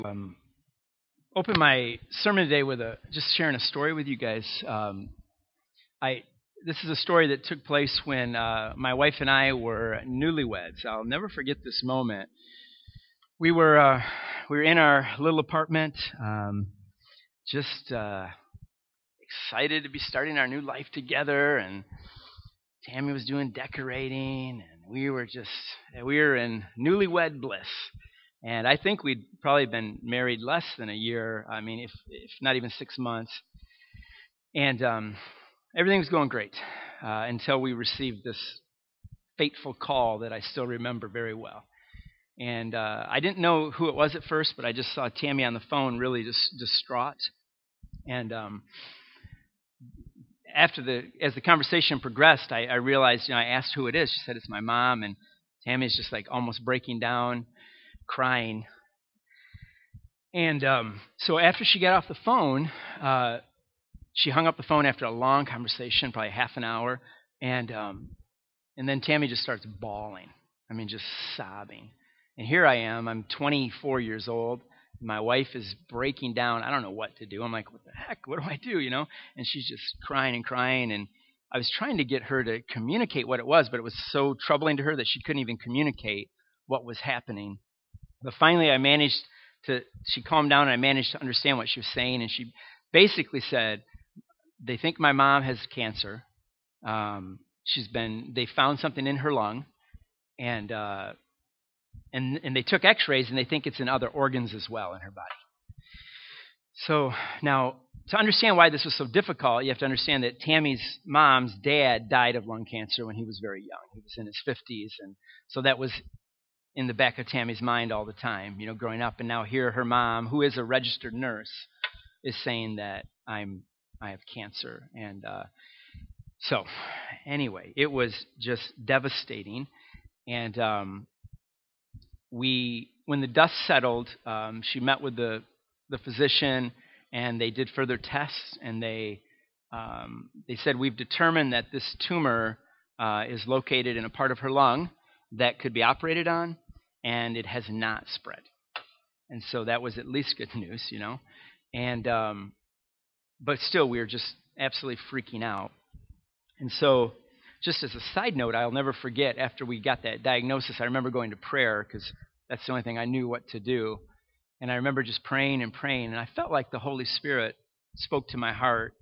um, Open my sermon today with just sharing a story with you guys. I This is a story that took place when my wife and I were newlyweds. I'll never forget this moment. We were in our little apartment, just excited to be starting our new life together, and Tammy was doing decorating, and we were in newlywed bliss. And I think we'd probably been married less than a year. I mean, if not even 6 months. And everything was going great until we received this fateful call that I still remember very well. And I didn't know who it was at first, but I just saw Tammy on the phone, really just distraught. And as the conversation progressed, I realized, I asked who it is. She said it's my mom, and Tammy's just like almost breaking down, crying. And so after she got off the phone, she hung up the phone after a long conversation, probably half an hour, and then Tammy just starts bawling. I mean, just sobbing. And here I am. I'm 24 years old. My wife is breaking down. I don't know what to do. I'm like, what the heck? What do I do? And she's just crying and crying. And I was trying to get her to communicate what it was, but it was so troubling to her that she couldn't even communicate what was happening. But finally, she calmed down, and I managed to understand what she was saying. And she basically said, they think my mom has cancer. They found something in her lung, and they took x-rays, and they think it's in other organs as well in her body. So now, to understand why this was so difficult, you have to understand that Tammy's mom's dad died of lung cancer when he was very young. He was in his 50s, and so that was in the back of Tammy's mind all the time, growing up. And now here her mom, who is a registered nurse, is saying that I have cancer. And so anyway, it was just devastating. And when the dust settled, she met with the physician, and they did further tests, and they said, we've determined that this tumor is located in a part of her lung that could be operated on, and it has not spread. And so that was at least good news, And but still, we were just absolutely freaking out. And so, just as a side note, I'll never forget, after we got that diagnosis, I remember going to prayer, because that's the only thing I knew what to do. And I remember just praying and praying, and I felt like the Holy Spirit spoke to my heart.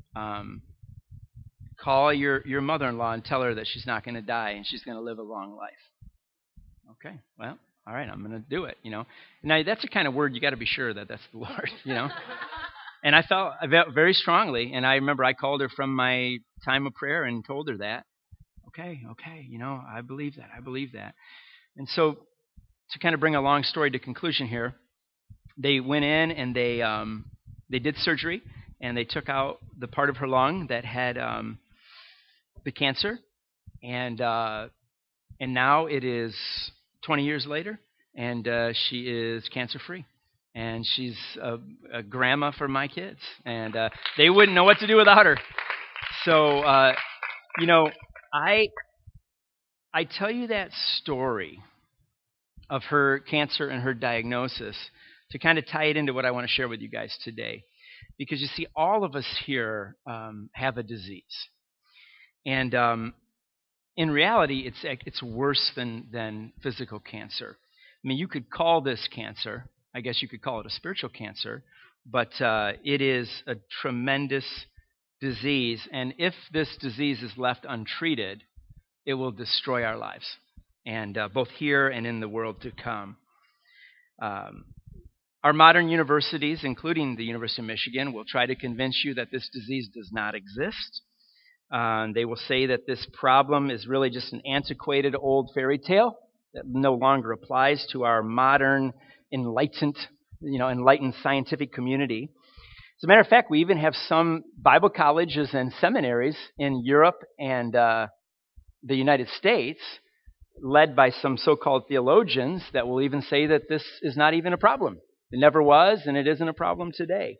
Call your mother-in-law and tell her that she's not going to die, and she's going to live a long life. Okay, well, all right, I'm going to do it, Now, that's the kind of word you got to be sure that that's the Lord, And I felt very strongly, and I remember I called her from my time of prayer and told her that. Okay, I believe that. And so, to kind of bring a long story to conclusion here, they went in and they did surgery, and they took out the part of her lung that had the cancer, and now it is 20 years later, and she is cancer-free. And she's a grandma for my kids, and they wouldn't know what to do without her. So, I tell you that story of her cancer and her diagnosis to kind of tie it into what I want to share with you guys today. Because you see, all of us here have a disease. And in reality, it's worse than physical cancer. I mean, you could call this cancer. I guess you could call it a spiritual cancer, but it is a tremendous disease. And if this disease is left untreated, it will destroy our lives, and both here and in the world to come. Our modern universities, including the University of Michigan, will try to convince you that this disease does not exist. They will say that this problem is really just an antiquated old fairy tale that no longer applies to our modern enlightened scientific community. As a matter of fact, we even have some Bible colleges and seminaries in Europe and the United States, led by some so-called theologians, that will even say that this is not even a problem. It never was, and it isn't a problem today.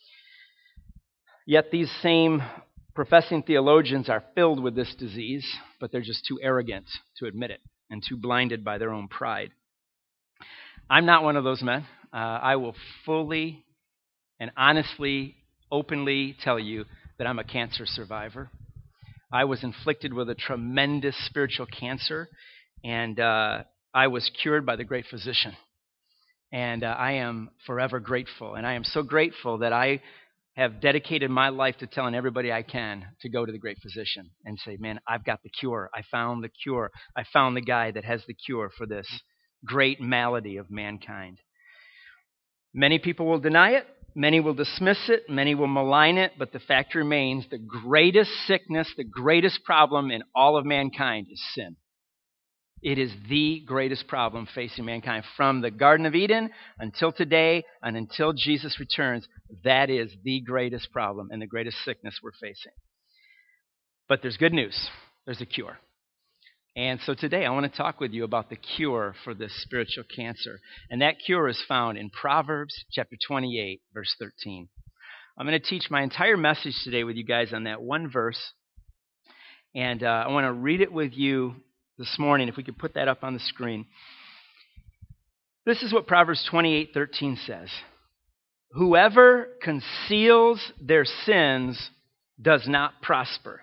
Yet these same professing theologians are filled with this disease, but they're just too arrogant to admit it and too blinded by their own pride. I'm not one of those men. I will fully and honestly, openly tell you that I'm a cancer survivor. I was inflicted with a tremendous spiritual cancer, and I was cured by the great physician. And I am forever grateful. And I am so grateful that I have dedicated my life to telling everybody I can to go to the great physician and say, man, I've got the cure. I found the cure. I found the guy that has the cure for this great malady of mankind. Many people will deny it. Many will dismiss it. Many will malign it. But the fact remains, the greatest sickness, the greatest problem in all of mankind is sin. It is the greatest problem facing mankind. From the Garden of Eden until today and until Jesus returns, that is the greatest problem and the greatest sickness we're facing. But there's good news. There's a cure. And so today I want to talk with you about the cure for this spiritual cancer. And that cure is found in Proverbs chapter 28, verse 13. I'm going to teach my entire message today with you guys on that one verse. And I want to read it with you this morning, if we could put that up on the screen. This is what Proverbs 28:13 says. Whoever conceals their sins does not prosper,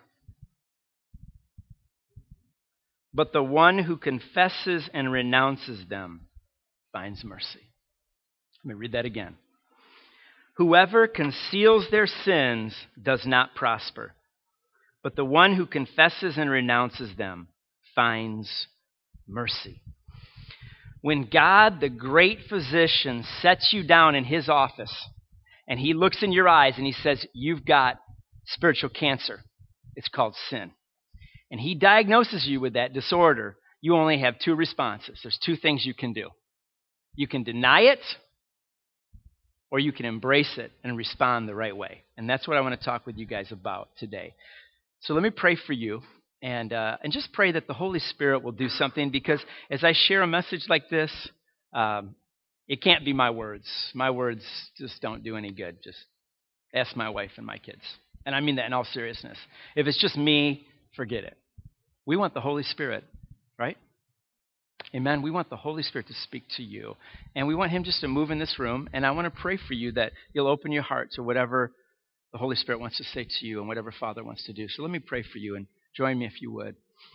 but the one who confesses and renounces them finds mercy. Let me read that again. Whoever conceals their sins does not prosper, but the one who confesses and renounces them finds mercy. When God, the great physician, sets you down in his office and he looks in your eyes and he says, you've got spiritual cancer. It's called sin. And he diagnoses you with that disorder, you only have two responses. There's two things you can do. You can deny it, or you can embrace it and respond the right way. And that's what I want to talk with you guys about today. So let me pray for you. And just pray that the Holy Spirit will do something, because as I share a message like this, it can't be my words. My words just don't do any good. Just ask my wife and my kids. And I mean that in all seriousness. If it's just me, forget it. We want the Holy Spirit, right? Amen. We want the Holy Spirit to speak to you. And we want him just to move in this room. And I want to pray for you that you'll open your heart to whatever the Holy Spirit wants to say to you and whatever Father wants to do. So let me pray for you, and join me if you would.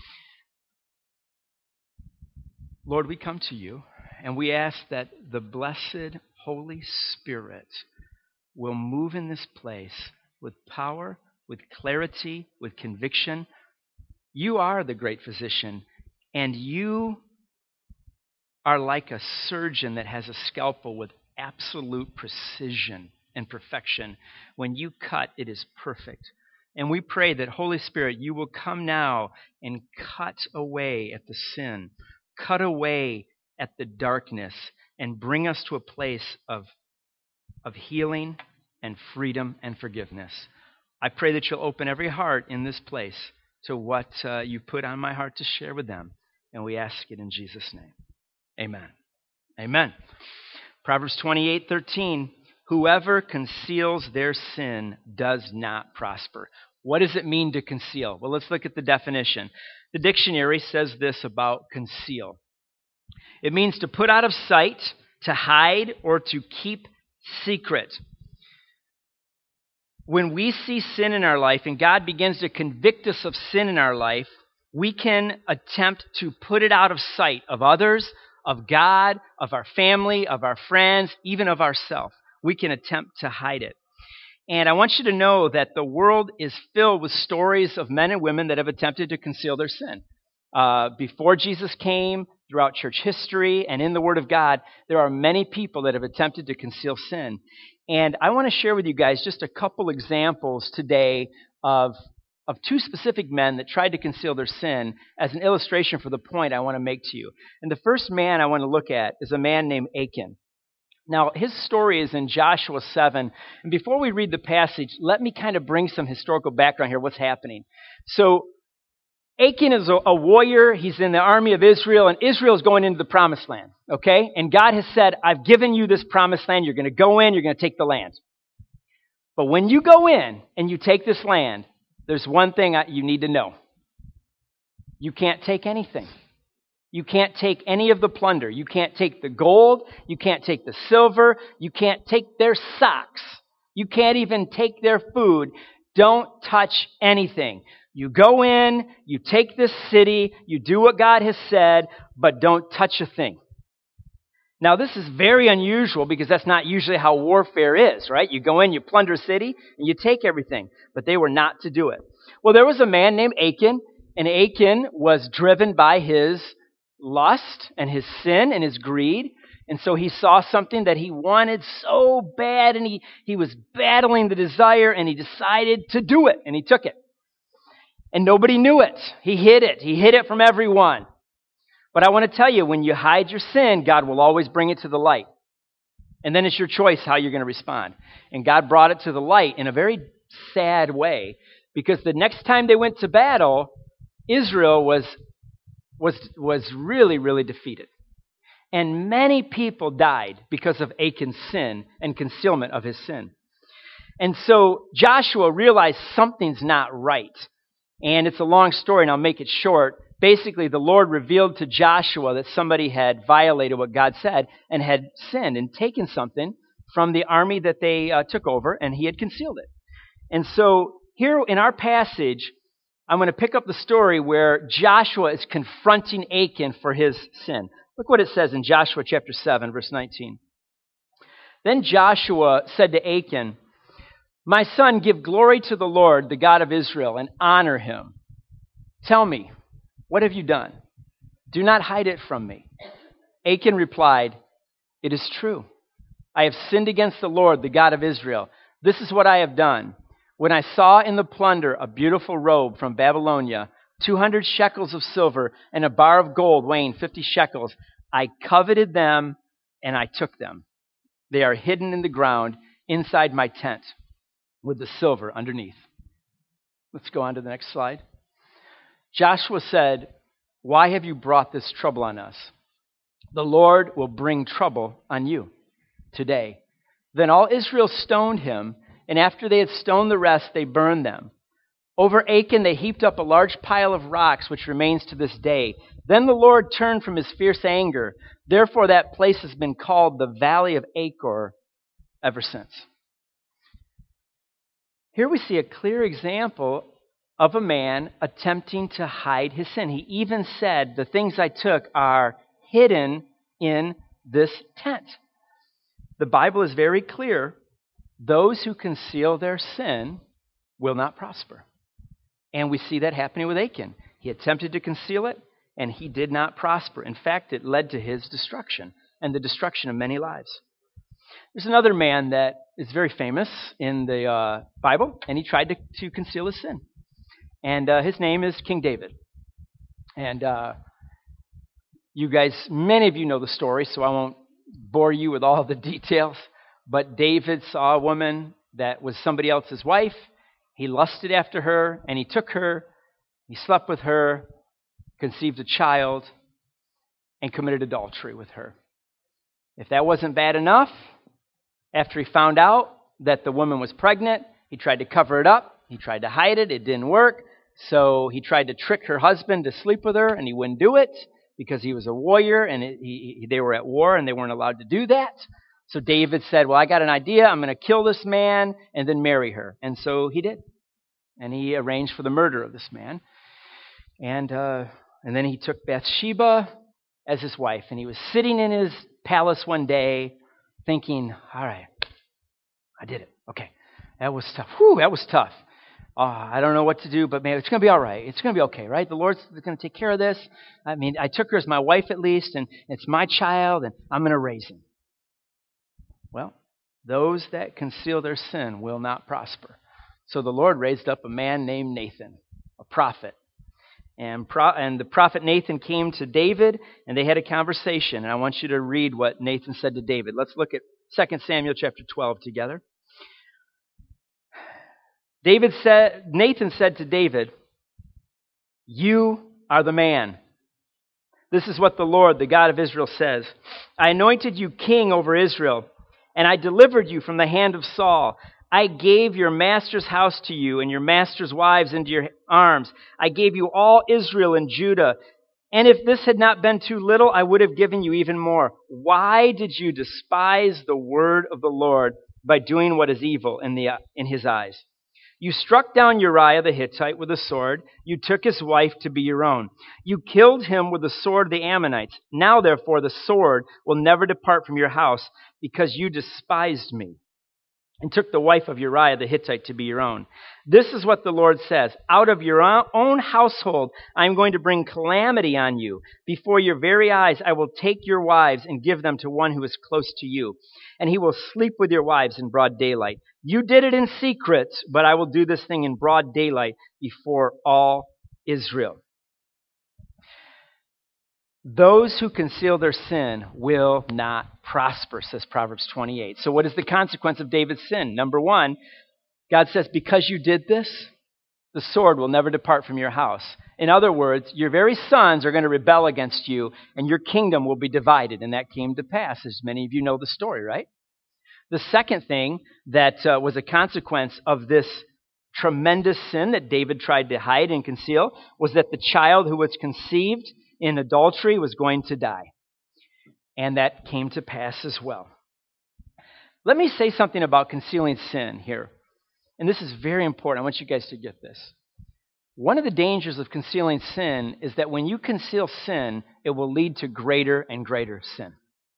Lord, we come to you, and we ask that the blessed Holy Spirit will move in this place with power, with clarity, with conviction. You are the great physician, and you are like a surgeon that has a scalpel with absolute precision and perfection. When you cut, it is perfect. And we pray that, Holy Spirit, you will come now and cut away at the sin, cut away at the darkness, and bring us to a place of healing and freedom and forgiveness. I pray that you'll open every heart in this place to what you put on my heart to share with them. And we ask it in Jesus' name. Amen. Amen. Proverbs 28:13. Whoever conceals their sin does not prosper. What does it mean to conceal? Well, let's look at the definition. The dictionary says this about conceal. It means to put out of sight, to hide, or to keep secret. When we see sin in our life and God begins to convict us of sin in our life, we can attempt to put it out of sight of others, of God, of our family, of our friends, even of ourselves. We can attempt to hide it. And I want you to know that the world is filled with stories of men and women that have attempted to conceal their sin. Before Jesus came, throughout church history, and in the Word of God, there are many people that have attempted to conceal sin. And I want to share with you guys just a couple examples today of two specific men that tried to conceal their sin as an illustration for the point I want to make to you. And the first man I want to look at is a man named Achan. Now, his story is in Joshua 7. And before we read the passage, let me kind of bring some historical background here, what's happening. So, Achan is a warrior. He's in the army of Israel, and Israel is going into the promised land, okay? And God has said, I've given you this promised land. You're going to go in. You're going to take the land. But when you go in and you take this land, there's one thing you need to know. You can't take anything. You can't take any of the plunder. You can't take the gold. You can't take the silver. You can't take their socks. You can't even take their food. Don't touch anything. You go in, you take this city, you do what God has said, but don't touch a thing. Now, this is very unusual because that's not usually how warfare is, right? You go in, you plunder a city, and you take everything. But they were not to do it. Well, there was a man named Achan, and Achan was driven by his lust and his sin and his greed. And so he saw something that he wanted so bad, and he was battling the desire, and he decided to do it, and he took it. And nobody knew it. He hid it. He hid it from everyone. But I want to tell you, when you hide your sin, God will always bring it to the light. And then it's your choice how you're going to respond. And God brought it to the light in a very sad way, because the next time they went to battle, Israel was really, really defeated. And many people died because of Achan's sin and concealment of his sin. And so Joshua realized something's not right. And it's a long story, and I'll make it short. Basically, the Lord revealed to Joshua that somebody had violated what God said and had sinned and taken something from the army that they took over, and he had concealed it. And so here in our passage, I'm going to pick up the story where Joshua is confronting Achan for his sin. Look what it says in Joshua chapter 7, verse 19. Then Joshua said to Achan, "My son, give glory to the Lord, the God of Israel, and honor him. Tell me, what have you done? Do not hide it from me." Achan replied, "It is true. I have sinned against the Lord, the God of Israel. This is what I have done. When I saw in the plunder a beautiful robe from Babylonia, 200 shekels of silver, and a bar of gold weighing 50 shekels, I coveted them and I took them. They are hidden in the ground inside my tent with the silver underneath." Let's go on to the next slide. Joshua said, "Why have you brought this trouble on us? The Lord will bring trouble on you today." Then all Israel stoned him, and after they had stoned the rest, they burned them. Over Achan they heaped up a large pile of rocks, which remains to this day. Then the Lord turned from his fierce anger. Therefore that place has been called the Valley of Achor ever since. Here we see a clear example of a man attempting to hide his sin. He even said, "The things I took are hidden in this tent." The Bible is very clear. Those who conceal their sin will not prosper. And we see that happening with Achan. He attempted to conceal it, and he did not prosper. In fact, it led to his destruction and the destruction of many lives. There's another man that is very famous in the Bible, and he tried to conceal his sin. And his name is King David. And you guys, many of you know the story, so I won't bore you with all the details. But David saw a woman that was somebody else's wife. He lusted after her, and he took her. He slept with her, conceived a child, and committed adultery with her. If that wasn't bad enough, after he found out that the woman was pregnant, he tried to cover it up. He tried to hide it. It didn't work. So he tried to trick her husband to sleep with her, and he wouldn't do it because he was a warrior, and they were at war, and they weren't allowed to do that. So David said, "Well, I got an idea. I'm going to kill this man and then marry her." And so he did. And he arranged for the murder of this man. And then he took Bathsheba as his wife. And he was sitting in his palace one day thinking, "All right, I did it. Okay, that was tough. Whew, that was tough. I don't know what to do, but maybe it's going to be all right. It's going to be okay, right? The Lord's going to take care of this. I mean, I took her as my wife at least, and it's my child, and I'm going to raise him." Well, those that conceal their sin will not prosper. So the Lord raised up a man named Nathan, a prophet. And the prophet Nathan came to David, and they had a conversation. And I want you to read what Nathan said to David. Let's look at 2 Samuel chapter 12 together. Nathan said to David, "You are the man. This is what the Lord, the God of Israel, says. I anointed you king over Israel, and I delivered you from the hand of Saul. I gave your master's house to you and your master's wives into your arms. I gave you all Israel and Judah And if this had not been too little, I would have given you even more. Why did you despise the word of the Lord by doing what is evil in his eyes? You struck down Uriah the Hittite with a sword. You took his wife to be your own. You killed him with the sword of the Ammonites. Now, therefore, the sword will never depart from your house because you despised me and took the wife of Uriah the Hittite to be your own. This is what the Lord says. Out of your own household I am going to bring calamity on you. Before your very eyes I will take your wives and give them to one who is close to you, and he will sleep with your wives in broad daylight. You did it in secret, but I will do this thing in broad daylight before all Israel. Those who conceal their sin will not prosper, says Proverbs 28. So what is the consequence of David's sin? Number one, God says, because you did this, the sword will never depart from your house. In other words, your very sons are going to rebel against you, and your kingdom will be divided. And that came to pass, as many of you know the story, right? The second thing that was a consequence of this tremendous sin that David tried to hide and conceal was that the child who was conceived in adultery was going to die. And that came to pass as well. Let me say something about concealing sin here. And this is very important. I want you guys to get this. One of the dangers of concealing sin is that when you conceal sin, it will lead to greater and greater sin.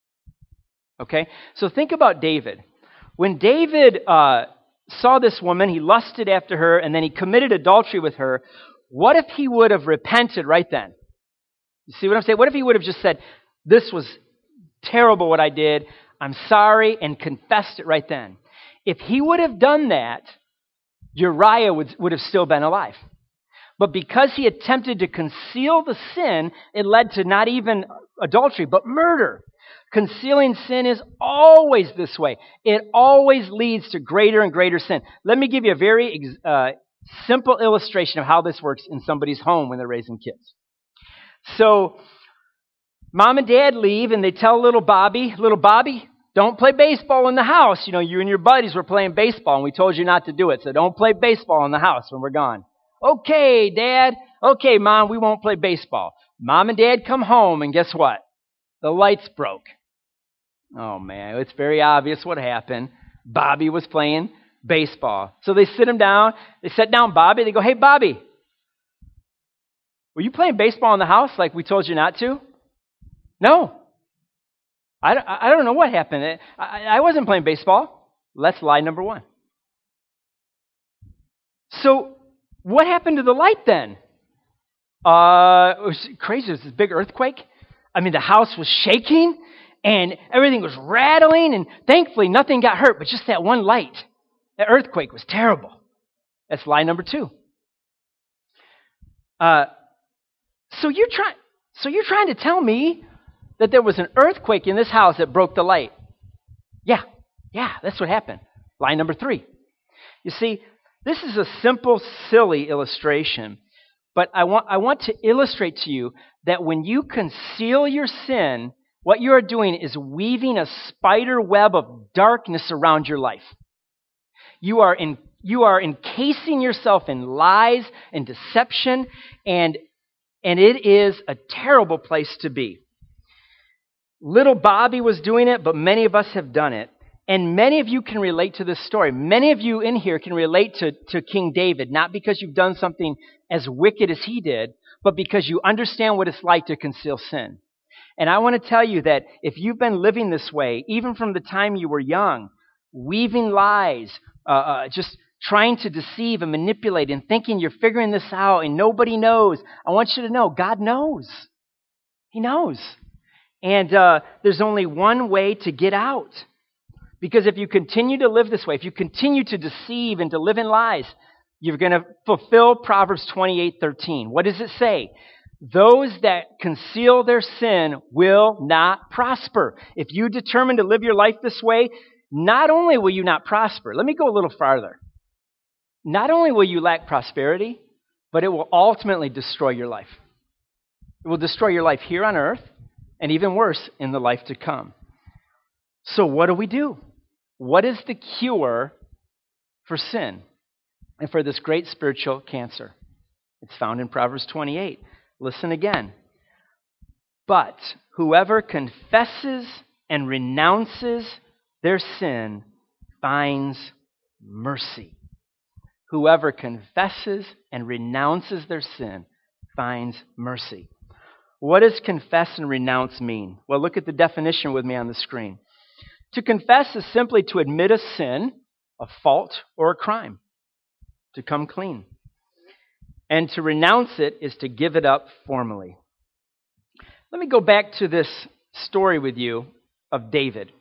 Okay? So think about David. When David saw this woman, he lusted after her, and then he committed adultery with her. What if he would have repented right then? You see what I'm saying? What if he would have just said, this was terrible what I did, I'm sorry, and confessed it right then? If he would have done that, Uriah would have still been alive. But because he attempted to conceal the sin, it led to not even adultery, but murder. Concealing sin is always this way. It always leads to greater and greater sin. Let me give you a very simple illustration of how this works in somebody's home when they're raising kids. So, mom and dad leave, and they tell little Bobby, don't play baseball in the house. You know, you and your buddies were playing baseball, and we told you not to do it, so don't play baseball in the house when we're gone. Okay, Dad. Okay, Mom, we won't play baseball. Mom and Dad come home, and guess what? The lights broke. Oh, man, it's very obvious what happened. Bobby was playing baseball. So they sit him down. They sit down Bobby. They go, hey, Bobby, were you playing baseball in the house like we told you not to? No. I don't know what happened. I wasn't playing baseball. That's lie number one. So what happened to the light then? It was crazy. It was this big earthquake. I mean, the house was shaking and everything was rattling, and thankfully nothing got hurt, but just that one light. The earthquake was terrible. That's lie number two. So you're trying to tell me that there was an earthquake in this house that broke the light? Yeah, that's what happened. Lie number three. You see, this is a simple, silly illustration, but I want to illustrate to you that when you conceal your sin, what you are doing is weaving a spider web of darkness around your life. You are encasing yourself in lies and deception, and it is a terrible place to be. Little Bobby was doing it, but many of us have done it. And many of you can relate to this story. Many of you in here can relate to King David, not because you've done something as wicked as he did, but because you understand what it's like to conceal sin. And I want to tell you that if you've been living this way, even from the time you were young, weaving lies, just trying to deceive and manipulate and thinking you're figuring this out and nobody knows, I want you to know God knows. He knows. And there's only one way to get out. Because if you continue to live this way, if you continue to deceive and to live in lies, you're going to fulfill Proverbs 28:13. What does it say? Those that conceal their sin will not prosper. If you determine to live your life this way, not only will you not prosper, let me go a little farther. Not only will you lack prosperity, but it will ultimately destroy your life. It will destroy your life here on earth, and even worse, in the life to come. So what do? What is the cure for sin and for this great spiritual cancer? It's found in Proverbs 28. Listen again. But whoever confesses and renounces their sin finds mercy. Whoever confesses and renounces their sin finds mercy. What does confess and renounce mean? Well, look at the definition with me on the screen. To confess is simply to admit a sin, a fault, or a crime, to come clean. And to renounce it is to give it up formally. Let me go back to this story with you of David.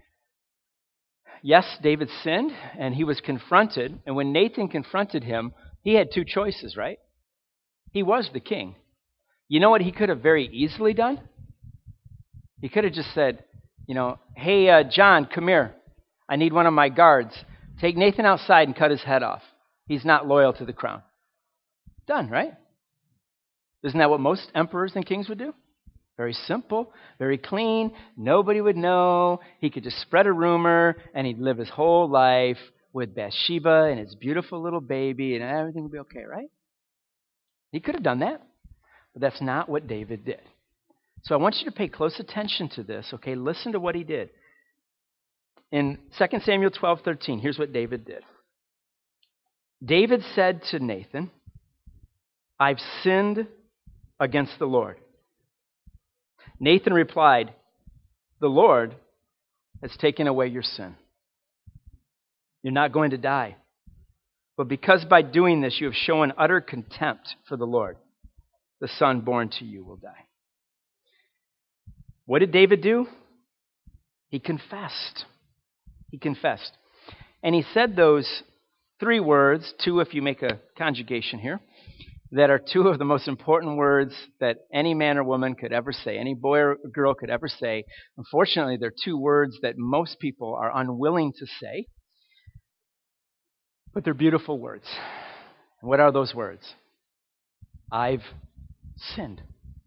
Yes, David sinned, and he was confronted. And when Nathan confronted him, he had two choices, right? He was the king. You know what he could have very easily done? He could have just said, hey, John, come here. I need one of my guards. Take Nathan outside and cut his head off. He's not loyal to the crown. Done, right? Isn't that what most emperors and kings would do? Very simple, very clean. Nobody would know. He could just spread a rumor, and he'd live his whole life with Bathsheba and his beautiful little baby, and everything would be okay, right? He could have done that, but that's not what David did. So I want you to pay close attention to this, okay? Listen to what he did. In 2 Samuel 12:13, here's what David did. David said to Nathan, I've sinned against the Lord. Nathan replied, the Lord has taken away your sin. You're not going to die. But because by doing this you have shown utter contempt for the Lord, the son born to you will die. What did David do? He confessed. He confessed. And he said those three words, two if you make a conjugation here, that are two of the most important words that any man or woman could ever say, any boy or girl could ever say. Unfortunately, they're two words that most people are unwilling to say, but they're beautiful words. And what are those words? I've sinned.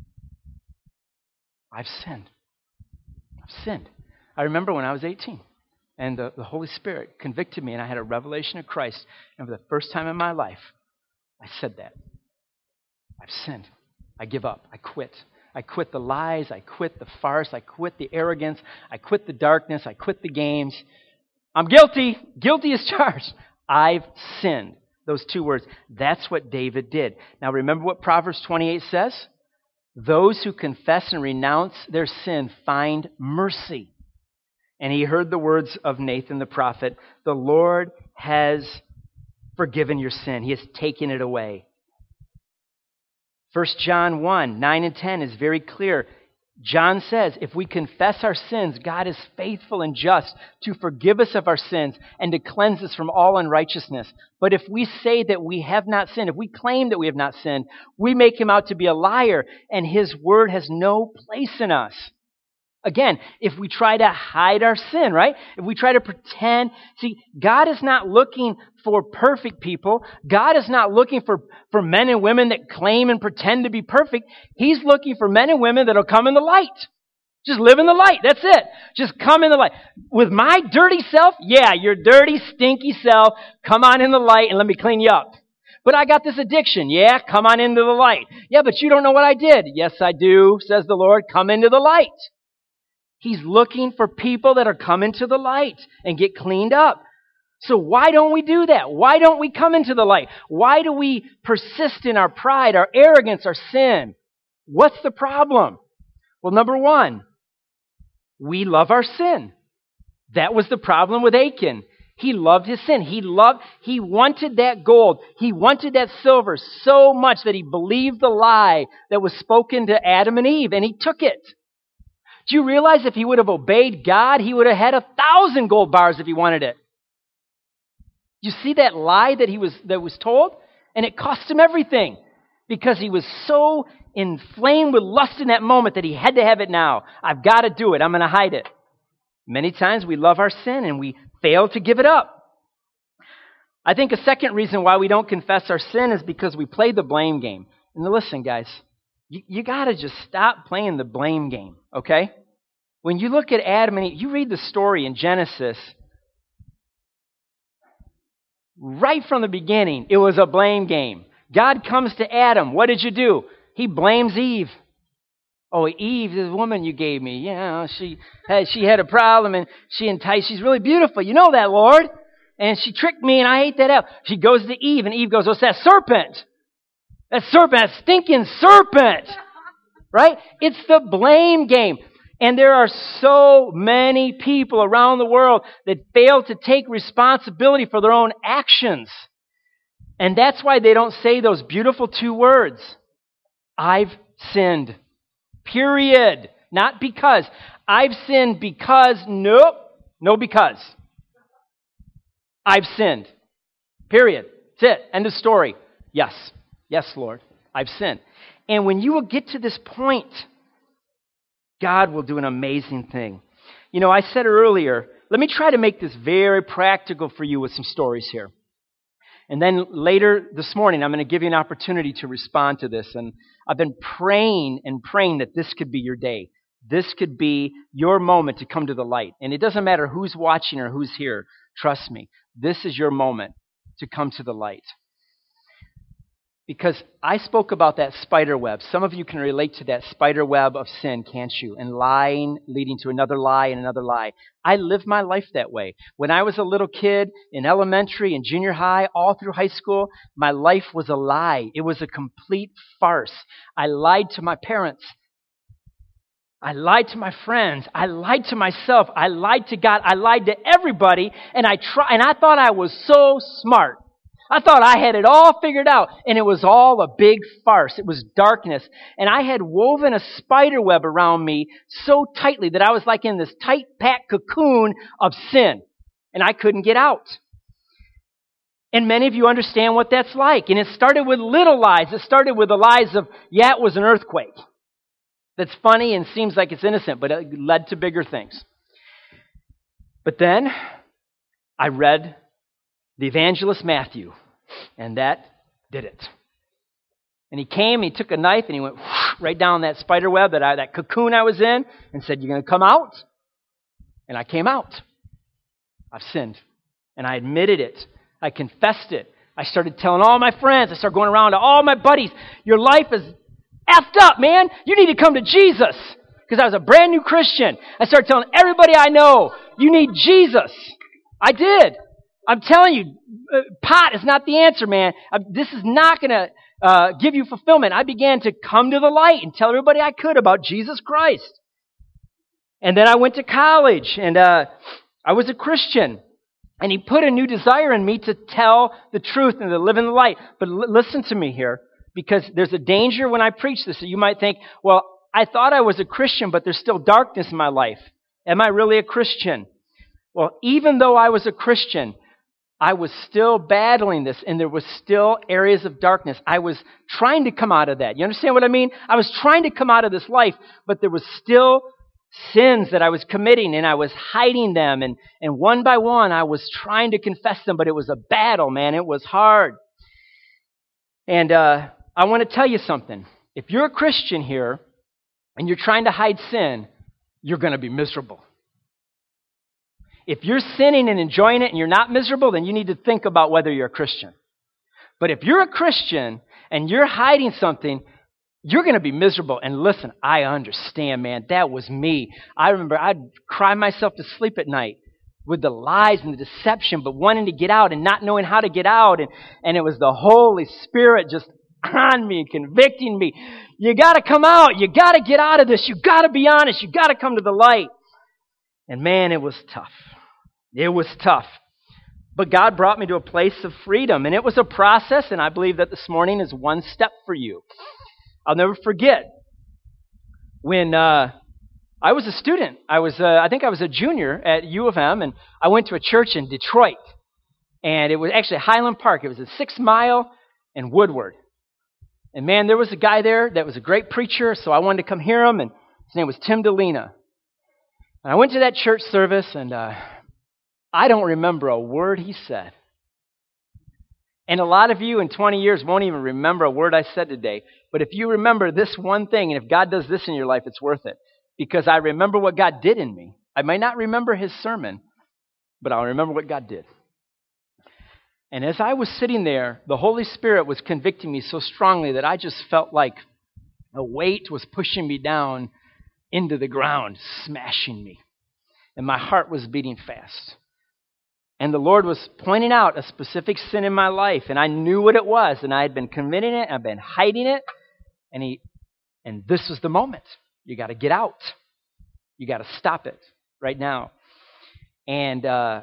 I've sinned. I've sinned. I remember when I was 18, and the Holy Spirit convicted me, and I had a revelation of Christ, and for the first time in my life, I said that. I've sinned. I give up. I quit. I quit the lies. I quit the farce. I quit the arrogance. I quit the darkness. I quit the games. I'm guilty. Guilty as charged. I've sinned. Those two words. That's what David did. Now remember what Proverbs 28 says? Those who confess and renounce their sin find mercy. And he heard the words of Nathan the prophet. The Lord has forgiven your sin. He has taken it away. 1 John 1, 9 and 10 is very clear. John says, if we confess our sins, God is faithful and just to forgive us of our sins and to cleanse us from all unrighteousness. But if we say that we have not sinned, if we claim that we have not sinned, we make him out to be a liar, and his word has no place in us. Again, if we try to hide our sin, right? If we try to pretend. See, God is not looking for perfect people. God is not looking for men and women that claim and pretend to be perfect. He's looking for men and women that will come in the light. Just live in the light. That's it. Just come in the light. With my dirty self, yeah, your dirty, stinky self, come on in the light and let me clean you up. But I got this addiction. Yeah, come on into the light. Yeah, but you don't know what I did. Yes, I do, says the Lord. Come into the light. He's looking for people that are coming to the light and get cleaned up. So why don't we do that? Why don't we come into the light? Why do we persist in our pride, our arrogance, our sin? What's the problem? Well, number one, we love our sin. That was the problem with Achan. He loved his sin. He wanted that gold. He wanted that silver so much that he believed the lie that was spoken to Adam and Eve, and he took it. Do you realize if he would have obeyed God, he would have had 1,000 gold bars if he wanted it? You see that lie that was told? And it cost him everything because he was so inflamed with lust in that moment that he had to have it now. I've got to do it. I'm going to hide it. Many times we love our sin and we fail to give it up. I think a second reason why we don't confess our sin is because we play the blame game. And listen, guys, you got to just stop playing the blame game, okay? When you look at Adam and Eve, you read the story in Genesis, right from the beginning, it was a blame game. God comes to Adam. What did you do? He blames Eve. Oh, Eve, the woman you gave me, she had a problem and she's really beautiful. You know that, Lord. And she tricked me and I ate that apple. She goes to Eve and Eve goes, what's that serpent? That stinking serpent. Right? It's the blame game. And there are so many people around the world that fail to take responsibility for their own actions. And that's why they don't say those beautiful two words. I've sinned. Period. Not because. I've sinned because. Nope. No because. I've sinned. Period. That's it. End of story. Yes. Yes, Lord. I've sinned. And when you will get to this point, God will do an amazing thing. You know, I said earlier, let me try to make this very practical for you with some stories here. And then later this morning, I'm going to give you an opportunity to respond to this. And I've been praying and praying that this could be your day. This could be your moment to come to the light. And it doesn't matter who's watching or who's here. Trust me, this is your moment to come to the light. Because I spoke about that spider web. Some of you can relate to that spider web of sin, can't you? And lying leading to another lie and another lie. I lived my life that way. When I was a little kid in elementary and junior high, all through high school, my life was a lie. It was a complete farce. I lied to my parents. I lied to my friends. I lied to myself. I lied to God. I lied to everybody. And I thought I was so smart. I thought I had it all figured out, and it was all a big farce. It was darkness, and I had woven a spider web around me so tightly that I was like in this tight-packed cocoon of sin, and I couldn't get out. And many of you understand what that's like, and it started with little lies. It started with the lies of, it was an earthquake. That's funny and seems like it's innocent, but it led to bigger things. But then I read the evangelist Matthew, and that did it. And he came, he took a knife, and he went right down that spider web, that cocoon I was in, and said, you're going to come out? And I came out. I've sinned. And I admitted it. I confessed it. I started telling all my friends. I started going around to all my buddies. Your life is effed up, man. You need to come to Jesus. Because I was a brand new Christian. I started telling everybody I know, you need Jesus. I did. I'm telling you, pot is not the answer, man. This is not going to give you fulfillment. I began to come to the light and tell everybody I could about Jesus Christ. And then I went to college, and I was a Christian. And he put a new desire in me to tell the truth and to live in the light. But listen to me here, because there's a danger when I preach this. So you might think, well, I thought I was a Christian, but there's still darkness in my life. Am I really a Christian? Well, even though I was a Christian, I was still battling this, and there was still areas of darkness. I was trying to come out of that. You understand what I mean? I was trying to come out of this life, but there was still sins that I was committing, and I was hiding them, and one by one, I was trying to confess them, but it was a battle, man. It was hard. And I want to tell you something. If you're a Christian here, and you're trying to hide sin, you're going to be miserable. If you're sinning and enjoying it and you're not miserable, then you need to think about whether you're a Christian. But if you're a Christian and you're hiding something, you're going to be miserable. And listen, I understand, man. That was me. I remember I'd cry myself to sleep at night with the lies and the deception, but wanting to get out and not knowing how to get out. And it was the Holy Spirit just on me, convicting me. You got to come out. You got to get out of this. You got to be honest. You got to come to the light. And man, it was tough. It was tough. But God brought me to a place of freedom. And it was a process, and I believe that this morning is one step for you. I'll never forget when I was a student. I think I was a junior at U of M, and I went to a church in Detroit. And it was actually Highland Park. It was at 6 Mile and Woodward. And man, there was a guy there that was a great preacher, so I wanted to come hear him, and his name was Tim Delina. And I went to that church service, and I don't remember a word he said. And a lot of you in 20 years won't even remember a word I said today. But if you remember this one thing, and if God does this in your life, it's worth it. Because I remember what God did in me. I might not remember his sermon, but I'll remember what God did. And as I was sitting there, the Holy Spirit was convicting me so strongly that I just felt like A weight was pushing me down into the ground, smashing me. And my heart was beating fast. And the Lord was pointing out a specific sin in my life, and I knew what it was, and I had been committing it, I've been hiding it, and this was the moment. You got to get out. You got to stop it right now. And I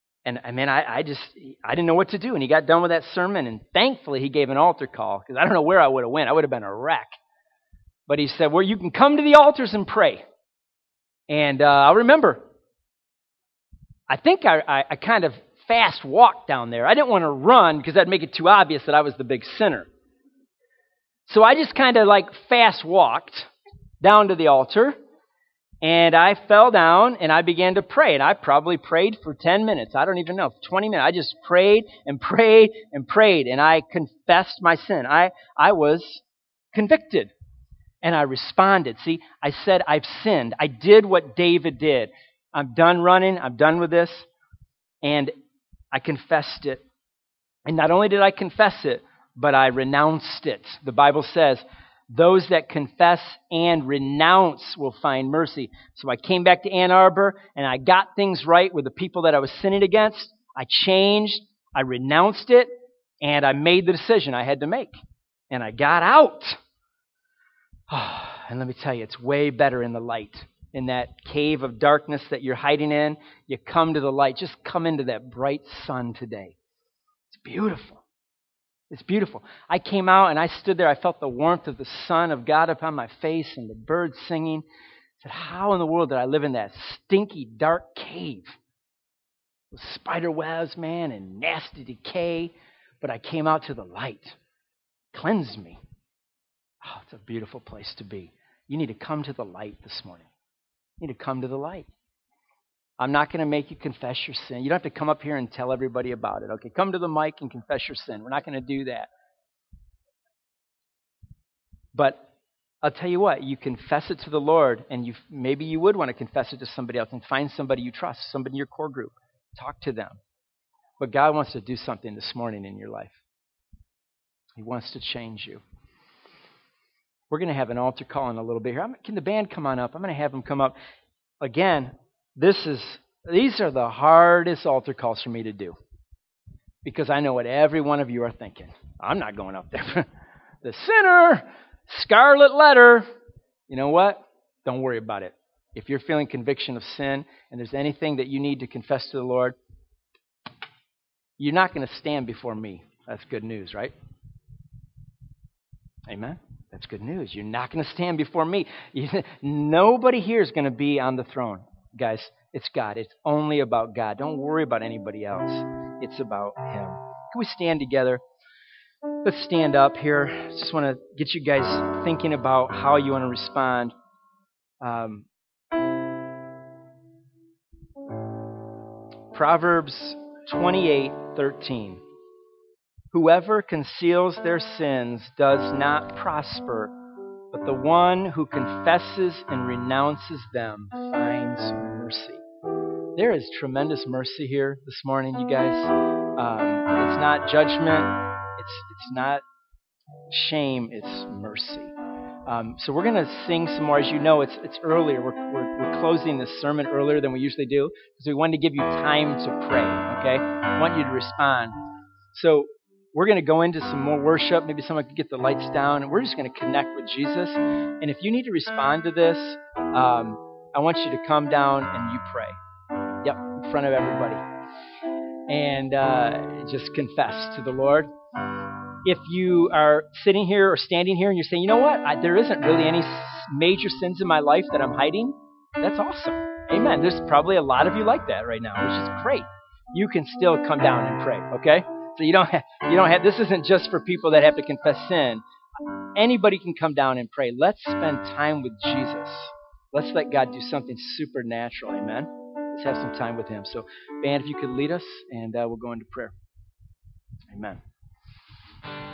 didn't know what to do. And he got done with that sermon, and thankfully he gave an altar call, because I don't know where I would have went. I would have been a wreck. But he said, well, you can come to the altars and pray. And I remember, I think I kind of fast walked down there. I didn't want to run because that'd make it too obvious that I was the big sinner. So I just kind of like fast walked down to the altar, and I fell down and I began to pray. And I probably prayed for 10 minutes. I don't even know, 20 minutes. I just prayed and prayed and prayed, and I confessed my sin. I was convicted. And I responded. See, I said, I've sinned. I did what David did. I'm done running. I'm done with this. And I confessed it. And not only did I confess it, but I renounced it. The Bible says, those that confess and renounce will find mercy. So I came back to Ann Arbor, and I got things right with the people that I was sinning against. I changed. I renounced it. And I made the decision I had to make. And I got out. Oh, and let me tell you, it's way better in the light. In that cave of darkness that you're hiding in, you come to the light. Just come into that bright sun today. It's beautiful. It's beautiful. I came out and I stood there. I felt the warmth of the sun of God upon my face and the birds singing. I said, how in the world did I live in that stinky, dark cave? With spider webs, man, and nasty decay. But I came out to the light. Cleansed me. Oh, it's a beautiful place to be. You need to come to the light this morning. You need to come to the light. I'm not going to make you confess your sin. You don't have to come up here and tell everybody about it. Okay, come to the mic and confess your sin. We're not going to do that. But I'll tell you what, you confess it to the Lord, and maybe you would want to confess it to somebody else and find somebody you trust, somebody in your core group. Talk to them. But God wants to do something this morning in your life. He wants to change you. We're going to have an altar call in a little bit here. Can the band come on up? I'm going to have them come up. Again, these are the hardest altar calls for me to do, because I know what every one of you are thinking. I'm not going up there. The sinner, scarlet letter. You know what? Don't worry about it. If you're feeling conviction of sin and there's anything that you need to confess to the Lord, you're not going to stand before me. That's good news, right? Amen? That's good news. You're not going to stand before me. Nobody here is going to be on the throne. Guys, it's God. It's only about God. Don't worry about anybody else. It's about Him. Can we stand together? Let's stand up here. Just want to get you guys thinking about how you want to respond. Proverbs 28:13. Whoever conceals their sins does not prosper, but the one who confesses and renounces them finds mercy. There is tremendous mercy here this morning, you guys. It's not judgment. It's not shame. It's mercy. So we're going to sing some more. As you know, it's earlier. We're closing this sermon earlier than we usually do because we wanted to give you time to pray. Okay, I want you to respond. So we're going to go into some more worship. Maybe someone could get the lights down, and we're just going to connect with Jesus. And if you need to respond to this, I want you to come down and you pray. Yep, in front of everybody. And just confess to the Lord. If you are sitting here or standing here and you're saying, you know what, there isn't really any major sins in my life that I'm hiding, that's awesome. Amen. There's probably a lot of you like that right now, which is great. You can still come down and pray, okay? So you don't have, this isn't just for people that have to confess sin. Anybody can come down and pray. Let's spend time with Jesus. Let's let God do something supernatural, amen? Let's have some time with Him. So, band, if you could lead us, and we'll go into prayer. Amen.